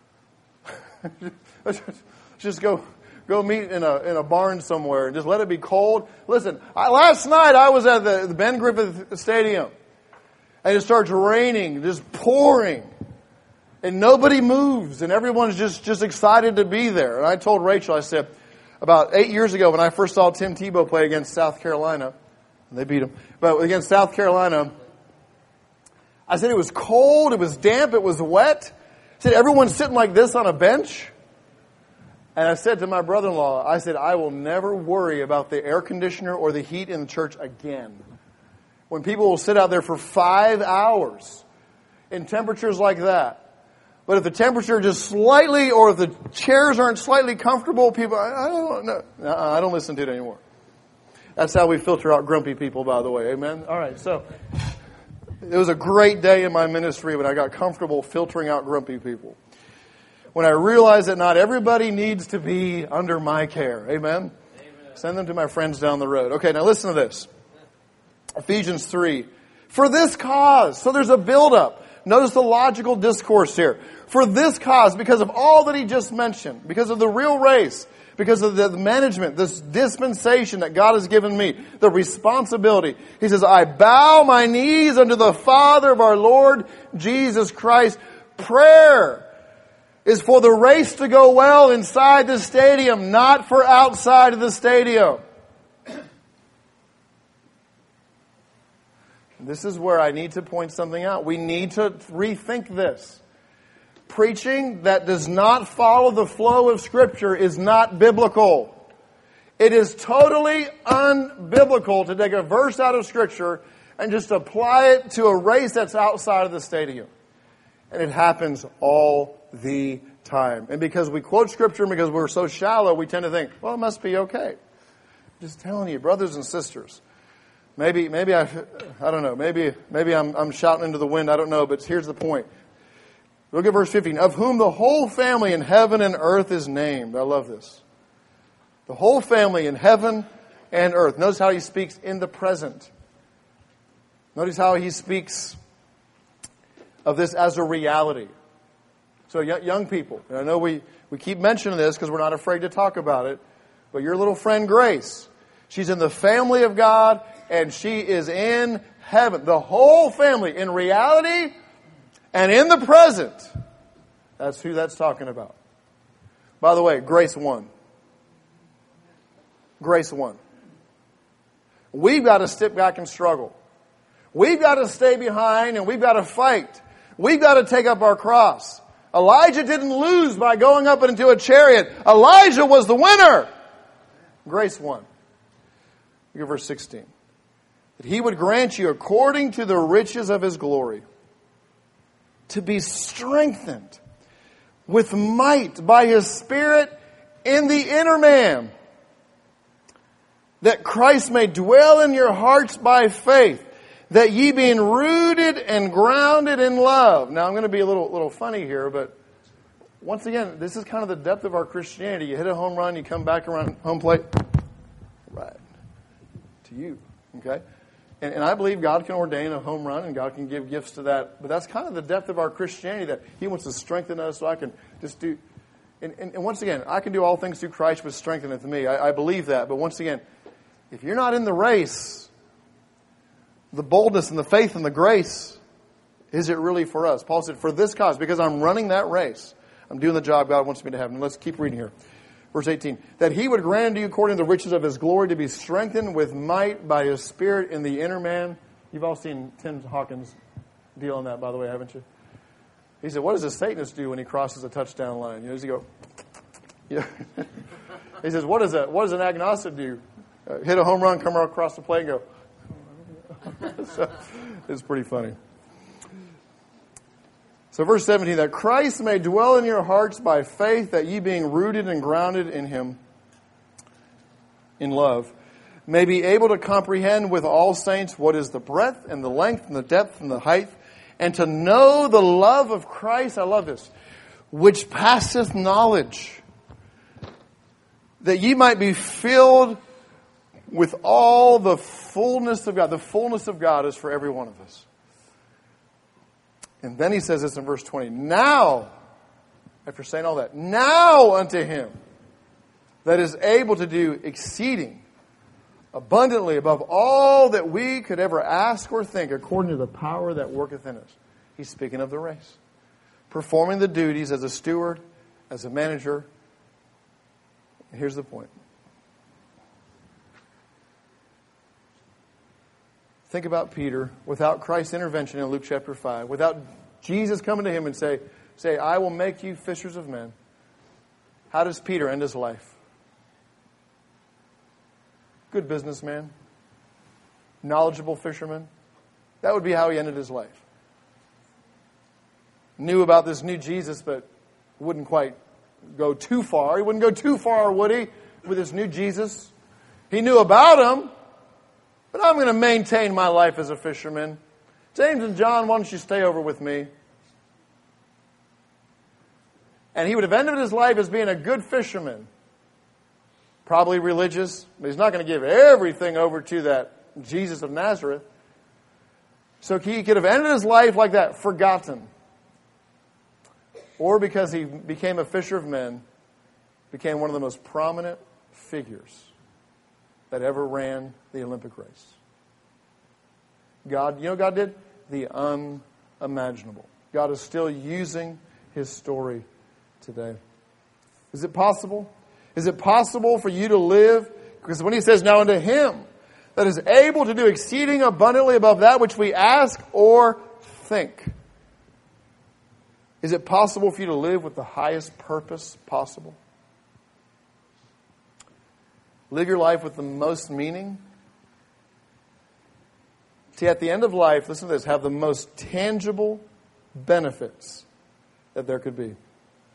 Just go go meet in a in a barn somewhere and just let it be cold. Listen, I, last night I was at the, the Ben Griffith Stadium and it starts raining, just pouring. And nobody moves and everyone's just, just excited to be there. And I told Rachel, I said, about eight years ago when I first saw Tim Tebow play against South Carolina, and they beat him, but against South Carolina, I said it was cold, it was damp, it was wet. I said everyone's sitting like this on a bench. And I said to my brother-in-law, I said, I will never worry about the air conditioner or the heat in the church again. When people will sit out there for five hours in temperatures like that. But if the temperature just slightly, or if the chairs aren't slightly comfortable, people, I, I don't know. I don't listen to it anymore. That's how we filter out grumpy people, by the way. Amen? All right, so it was a great day in my ministry when I got comfortable filtering out grumpy people. When I realized that not everybody needs to be under my care. Amen? Amen? Send them to my friends down the road. Okay, now listen to this. Ephesians three. For this cause. So there's a buildup. Notice the logical discourse here. For this cause, because of all that he just mentioned, because of the real race, because of the management, this dispensation that God has given me, the responsibility. He says, I bow my knees unto the Father of our Lord Jesus Christ. Prayer is for the race to go well inside the stadium, not for outside of the stadium. This is where I need to point something out. We need to rethink this. Preaching that does not follow the flow of Scripture is not biblical. It is totally unbiblical to take a verse out of Scripture and just apply it to a race that's outside of the stadium. And it happens all the time. And because we quote Scripture and because we're so shallow, we tend to think, well, it must be okay. I'm just telling you, brothers and sisters, maybe maybe I I don't know, maybe maybe I'm I'm shouting into the wind, I don't know, but here's the point. Look at verse fifteen. Of whom the whole family in heaven and earth is named. I love this. The whole family in heaven and earth. Notice how he speaks in the present. Notice how he speaks of this as a reality. So young people, and I know we, we keep mentioning this because we're not afraid to talk about it, but your little friend Grace, she's in the family of God and she is in heaven. The whole family in reality and in the present. That's who that's talking about. By the way, Grace won. Grace won. We've got to step back and struggle. We've got to stay behind and we've got to fight. We've got to take up our cross. Elijah didn't lose by going up into a chariot. Elijah was the winner. Grace won. Look at verse sixteen. That he would grant you according to the riches of his glory to be strengthened with might by his Spirit in the inner man, that Christ may dwell in your hearts by faith, that ye being rooted and grounded in love. Now I'm going to be a little little funny here, but once again, this is kind of the depth of our Christianity. You hit a home run, you come back around home plate, right to you, okay? And, and I believe God can ordain a home run and God can give gifts to that. But that's kind of the depth of our Christianity, that he wants to strengthen us so I can just do. And, and, and once again, I can do all things through Christ which strengtheneth me. I, I believe that. But once again, if you're not in the race, the boldness and the faith and the grace, is it really for us? Paul said, for this cause, because I'm running that race, I'm doing the job God wants me to have. And let's keep reading here. Verse eighteen, that he would grant unto you according to the riches of his glory to be strengthened with might by his Spirit in the inner man. You've all seen Tim Hawkins' deal on that, by the way, haven't you? He said, what does a Satanist do when he crosses a touchdown line? You know, does he go, yeah. He says, what does a, what does an agnostic do? Uh, hit a home run, come across the plate and go. So, it's pretty funny. So verse seventeen, that Christ may dwell in your hearts by faith, that ye being rooted and grounded in him, in love, may be able to comprehend with all saints what is the breadth and the length and the depth and the height, and to know the love of Christ, I love this, which passeth knowledge, that ye might be filled with all the fullness of God. The fullness of God is for every one of us. And then he says this in verse twenty. Now, after saying all that, now unto him that is able to do exceeding abundantly above all that we could ever ask or think, according to the power that worketh in us. He's speaking of the race. Performing the duties as a steward, as a manager. Here's the point. Think about Peter without Christ's intervention in Luke chapter five, without Jesus coming to him and say, say, I will make you fishers of men. How does Peter end his life? Good businessman, knowledgeable fisherman. That would be how he ended his life. Knew about this new Jesus, but wouldn't quite go too far. He wouldn't go too far, would he, with this new Jesus? He knew about him. But I'm going to maintain my life as a fisherman. James and John, why don't you stay over with me? And he would have ended his life as being a good fisherman. Probably religious, but he's not going to give everything over to that Jesus of Nazareth. So he could have ended his life like that, forgotten. Or because he became a fisher of men, became one of the most prominent figures that ever ran the Olympic race. God, you know what God did? The unimaginable. God is still using his story today. Is it possible? Is it possible for you to live? Because when he says, now unto him that is able to do exceeding abundantly above that which we ask or think. Is it possible for you to live with the highest purpose possible? Live your life with the most meaning. See, at the end of life, listen to this, have the most tangible benefits that there could be.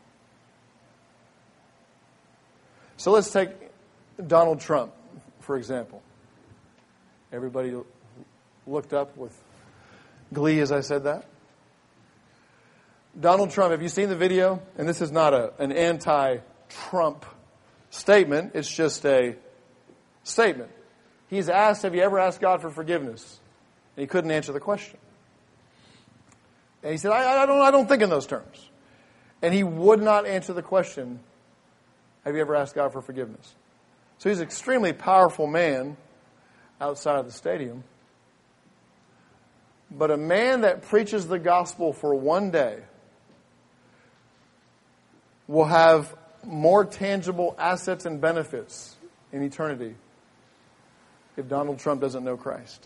So let's take Donald Trump, for example. Everybody looked up with glee as I said that. Donald Trump, have you seen the video? And this is not a, an anti-Trump statement. It's just a statement. He's asked, have you ever asked God for forgiveness? And he couldn't answer the question. And he said, I, I don't I don't think in those terms. And he would not answer the question, have you ever asked God for forgiveness? So he's an extremely powerful man outside of the stadium. But a man that preaches the gospel for one day will have more tangible assets and benefits in eternity if Donald Trump doesn't know Christ.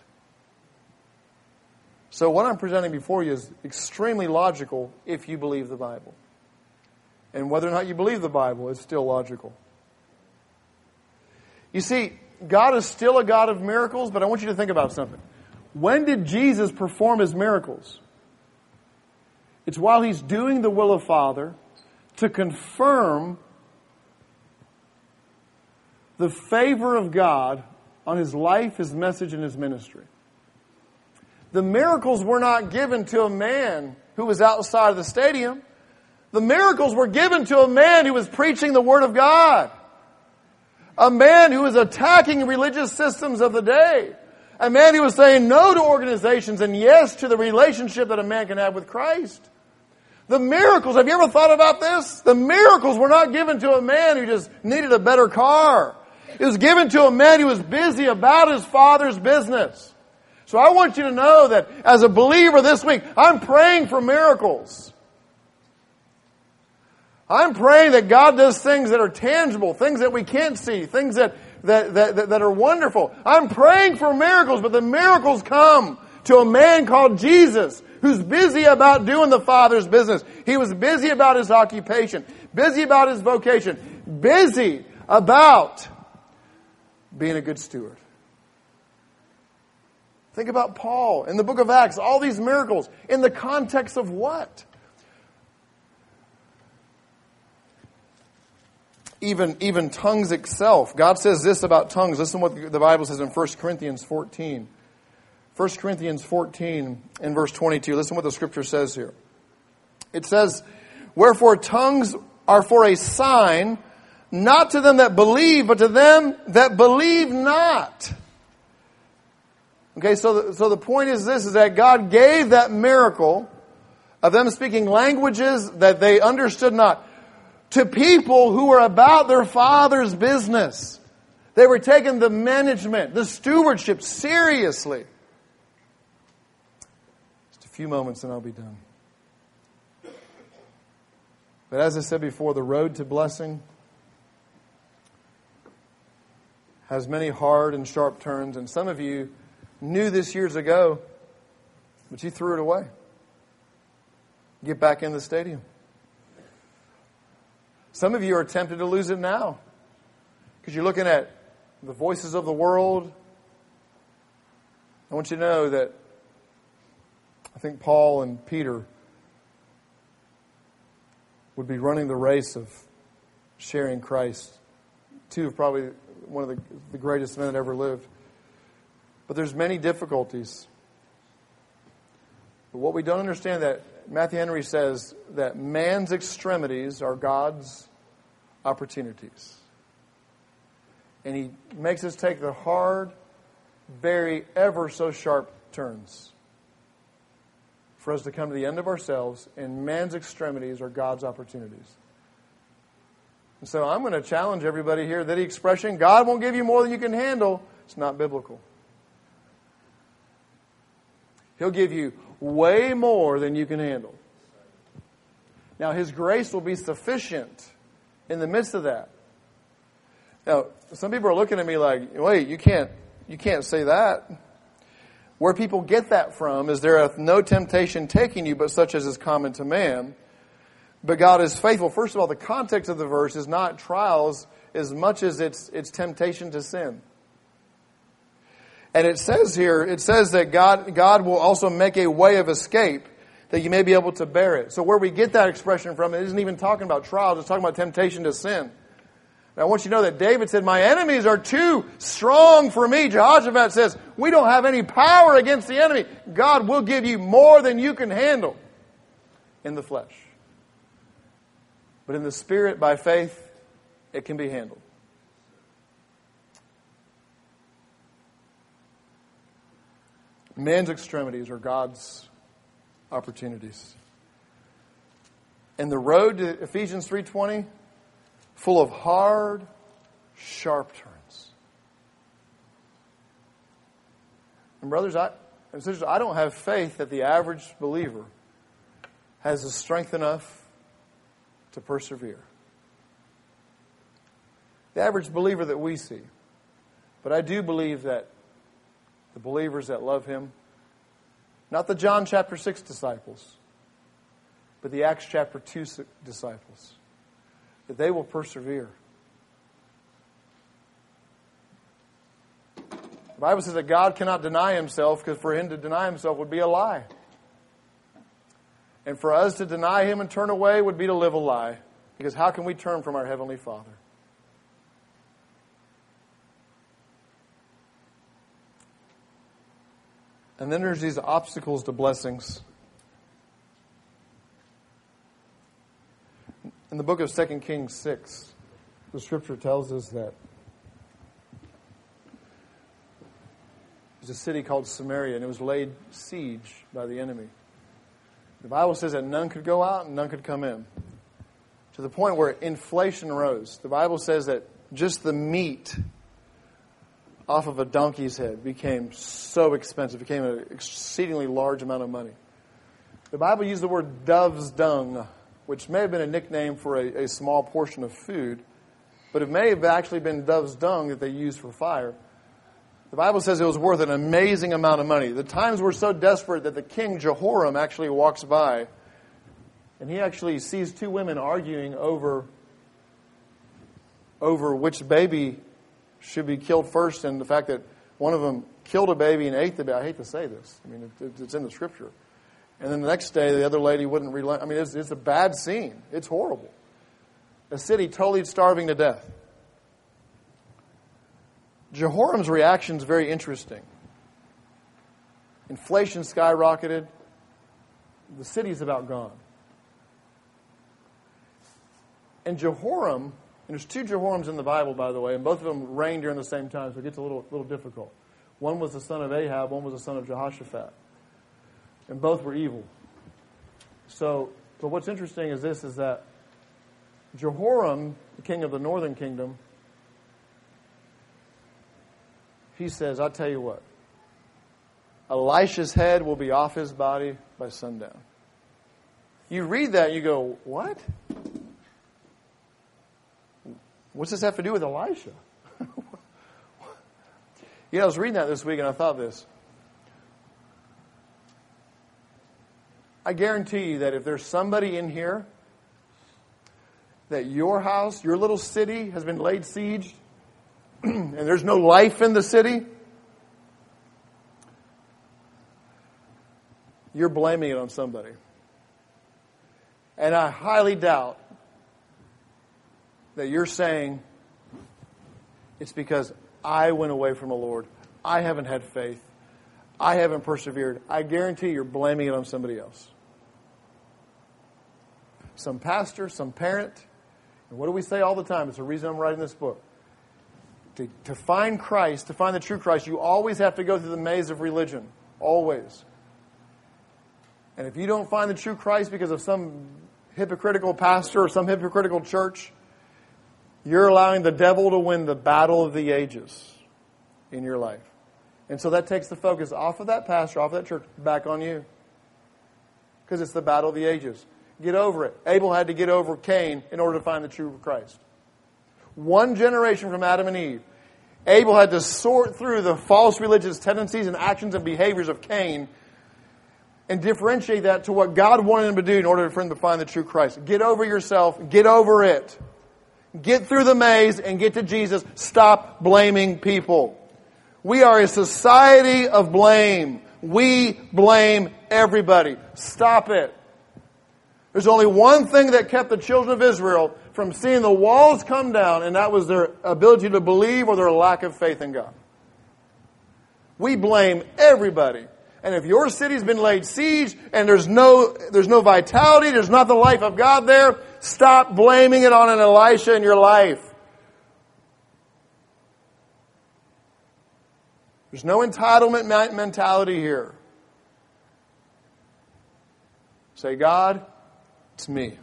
So what I'm presenting before you is extremely logical if you believe the Bible. And whether or not you believe the Bible is still logical. You see, God is still a God of miracles, but I want you to think about something. When did Jesus perform his miracles? It's while he's doing the will of Father to confirm the favor of God on his life, his message, and his ministry. The miracles were not given to a man who was outside of the stadium. The miracles were given to a man who was preaching the Word of God. A man who was attacking religious systems of the day. A man who was saying no to organizations and yes to the relationship that a man can have with Christ. The miracles, have you ever thought about this? The miracles were not given to a man who just needed a better car. It was given to a man who was busy about his Father's business. So I want you to know that as a believer this week, I'm praying for miracles. I'm praying that God does things that are tangible, things that we can't see, things that, that, that, that are wonderful. I'm praying for miracles, but the miracles come to a man called Jesus, who's busy about doing the Father's business. He was busy about his occupation, busy about his vocation, busy about being a good steward. Think about Paul in the book of Acts, all these miracles in the context of what? Even, even tongues itself. God says this about tongues. Listen to what the Bible says in First Corinthians fourteen. First Corinthians fourteen and verse twenty-two. Listen to what the Scripture says here. It says, "Wherefore tongues are for a sign, not to them that believe, but to them that believe not." Okay, so the, so the point is this, is that God gave that miracle of them speaking languages that they understood not to people who were about their Father's business. They were taking the management, the stewardship seriously. Just a few moments and I'll be done. But as I said before, the road to blessing has many hard and sharp turns, and some of you knew this years ago, but you threw it away. Get back in the stadium. Some of you are tempted to lose it now because you're looking at the voices of the world. I want you to know that I think Paul and Peter would be running the race of sharing Christ. Two of probably one of the, the greatest men that ever lived. But there's many difficulties. But what we don't understand, that Matthew Henry says that man's extremities are God's opportunities. And he makes us take the hard, very ever so sharp turns for us to come to the end of ourselves, and man's extremities are God's opportunities. And so I'm going to challenge everybody here that the expression, God won't give you more than you can handle, it's not biblical. He'll give you way more than you can handle. Now, His grace will be sufficient in the midst of that. Now, some people are looking at me like, wait, you can't, you can't say that. Where people get that from is there hath no temptation taking you, but such as is common to man. But God is faithful. First of all, the context of the verse is not trials as much as it's, it's temptation to sin. And it says here, it says that God, God will also make a way of escape that you may be able to bear it. So where we get that expression from, it isn't even talking about trials, it's talking about temptation to sin. Now I want you to know that David said, my enemies are too strong for me. Jehoshaphat says, we don't have any power against the enemy. God will give you more than you can handle in the flesh. But in the Spirit, by faith, it can be handled. Man's extremities are God's opportunities. And the road to Ephesians three twenty, full of hard, sharp turns. And brothers I, and sisters, I don't have faith that the average believer has the strength enough to persevere. The average believer that we see. But I do believe that the believers that love Him, not the John chapter six disciples, but the Acts chapter two disciples, that they will persevere. The Bible says that God cannot deny Himself, because for Him to deny Himself would be a lie. And for us to deny Him and turn away would be to live a lie. Because how can we turn from our Heavenly Father? And then there's these obstacles to blessings. In the book of Second Kings six, the Scripture tells us that there's a city called Samaria, and it was laid siege by the enemy. The Bible says that none could go out and none could come in. To the point where inflation rose. The Bible says that just the meat off of a donkey's head became so expensive, became an exceedingly large amount of money. The Bible used the word dove's dung, which may have been a nickname for a, a small portion of food, but it may have actually been dove's dung that they used for fire. The Bible says it was worth an amazing amount of money. The times were so desperate that the king Jehoram actually walks by, and he actually sees two women arguing over, over which baby should be killed first, and the fact that one of them killed a baby and ate the baby. I hate to say this. I mean, it, it's in the Scripture. And then the next day, the other lady wouldn't relent. I mean, it's, it's a bad scene. It's horrible. A city totally starving to death. Jehoram's reaction is very interesting. Inflation skyrocketed. The city's about gone. And Jehoram, and there's two Jehorams in the Bible, by the way, and both of them reigned during the same time, so it gets a little, little difficult. One was the son of Ahab, one was the son of Jehoshaphat. And both were evil. So, but what's interesting is this, is that Jehoram, the king of the northern kingdom, he says, I'll tell you what, Elisha's head will be off his body by sundown. You read that and you go, what? What's this have to do with Elisha? You know, I was reading that this week and I thought this. I guarantee you that if there's somebody in here that your house, your little city has been laid siege and there's no life in the city, you're blaming it on somebody. And I highly doubt that you're saying it's because I went away from the Lord. I haven't had faith. I haven't persevered. I guarantee you're blaming it on somebody else. Some pastor, some parent. And what do we say all the time? It's the reason I'm writing this book. To, to find Christ, to find the true Christ, you always have to go through the maze of religion. Always. And if you don't find the true Christ because of some hypocritical pastor or some hypocritical church, you're allowing the devil to win the battle of the ages in your life. And so that takes the focus off of that pastor, off of that church, back on you. Because it's the battle of the ages. Get over it. Abel had to get over Cain in order to find the true Christ. One generation from Adam and Eve, Abel had to sort through the false religious tendencies and actions and behaviors of Cain and differentiate that to what God wanted him to do in order for him to find the true Christ. Get over yourself. Get over it. Get through the maze and get to Jesus. Stop blaming people. We are a society of blame. We blame everybody. Stop it. There's only one thing that kept the children of Israel from seeing the walls come down, and that was their ability to believe or their lack of faith in God. We blame everybody. And if your city's been laid siege and there's no there's no vitality, there's not the life of God there, stop blaming it on an Elisha in your life. There's no entitlement mentality here. Say, God, it's me.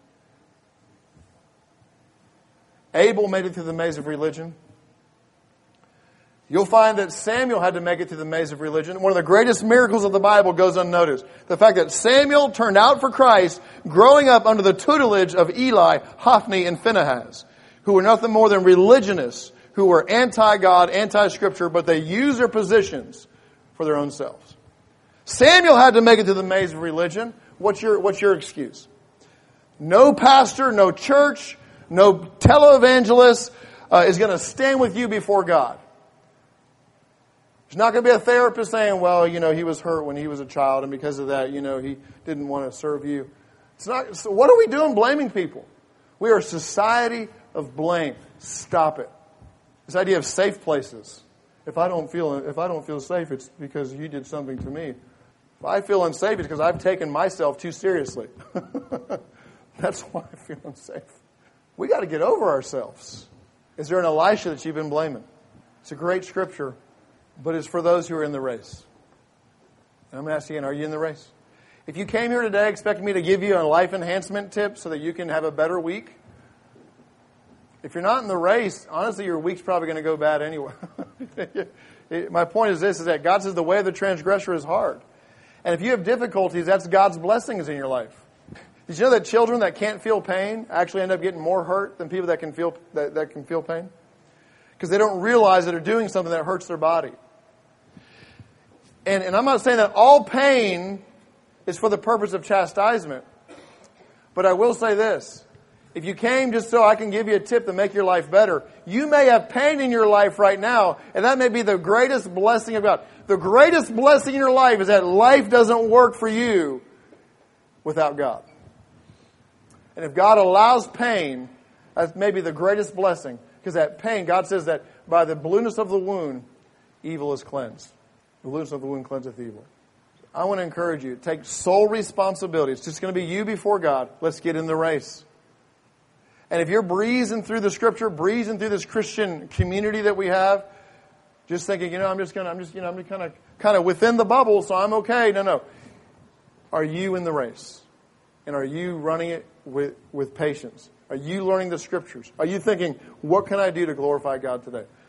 Abel made it through the maze of religion. You'll find that Samuel had to make it through the maze of religion. One of the greatest miracles of the Bible goes unnoticed. The fact that Samuel turned out for Christ growing up under the tutelage of Eli, Hophni, and Phinehas, who were nothing more than religionists, who were anti-God, anti-Scripture, but they used their positions for their own selves. Samuel had to make it through the maze of religion. What's your, what's your excuse? No pastor, no church, no televangelist uh, is going to stand with you before God. There's not going to be a therapist saying, well, you know, he was hurt when he was a child, and because of that, you know, he didn't want to serve you. It's not. So what are we doing blaming people? We are a society of blame. Stop it. This idea of safe places. If I don't feel if I don't feel safe, it's because you did something to me. If I feel unsafe, it's because I've taken myself too seriously. That's why I feel unsafe. We got to get over ourselves. Is there an Elisha that you've been blaming? It's a great scripture, but it's for those who are in the race. And I'm going to ask you again, are you in the race? If you came here today expecting me to give you a life enhancement tip so that you can have a better week, if you're not in the race, honestly, your week's probably going to go bad anyway. My point is this, is that God says the way of the transgressor is hard. And if you have difficulties, that's God's blessings in your life. Did you know that children that can't feel pain actually end up getting more hurt than people that can feel that, that can feel pain? Because they don't realize that they're doing something that hurts their body. And, and I'm not saying that all pain is for the purpose of chastisement. But I will say this. If you came just so I can give you a tip to make your life better, you may have pain in your life right now, and that may be the greatest blessing of God. The greatest blessing in your life is that life doesn't work for you without God. And if God allows pain, that's maybe the greatest blessing. Because that pain, God says that by the blueness of the wound, evil is cleansed. The blueness of the wound cleanseth evil. I want to encourage you, take sole responsibility. It's just going to be you before God. Let's get in the race. And if you're breezing through the Scripture, breezing through this Christian community that we have, just thinking, you know, I'm just going to, I'm just, you know, I'm kind of, kind of within the bubble, so I'm okay. No, no. Are you in the race? And are you running it with, with patience? Are you learning the Scriptures? Are you thinking, what can I do to glorify God today?